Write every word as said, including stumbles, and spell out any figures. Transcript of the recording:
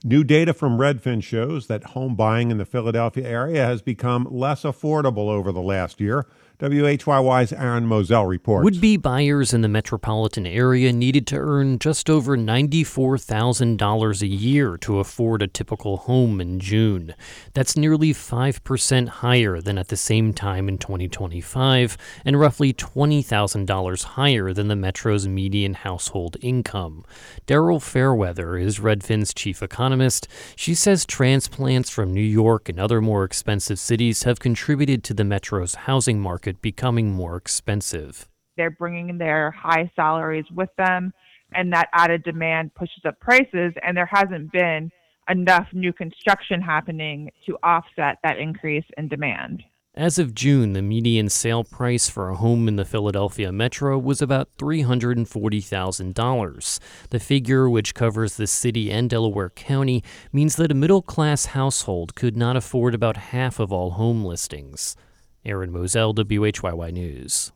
New data from Redfin shows that home buying in the Philadelphia area has become less affordable over the last year. W H Y Y's Aaron Moselle reports. Would-be buyers in the metropolitan area needed to earn just over ninety-four thousand dollars a year to afford a typical home in June. That's nearly five percent higher than at the same time in twenty twenty-five, and roughly twenty thousand dollars higher than the metro's median household income. Daryl Fairweather is Redfin's chief economist. She says transplants from New York and other more expensive cities have contributed to the metro's housing market becoming more expensive. They're bringing their high salaries with them, and that added demand pushes up prices, and there hasn't been enough new construction happening to offset that increase in demand. As of June, the median sale price for a home in the Philadelphia metro was about three hundred forty thousand dollars. The figure, which covers the city and Delaware County, means that a middle-class household could not afford about half of all home listings. Aaron Moselle, W H Y Y News.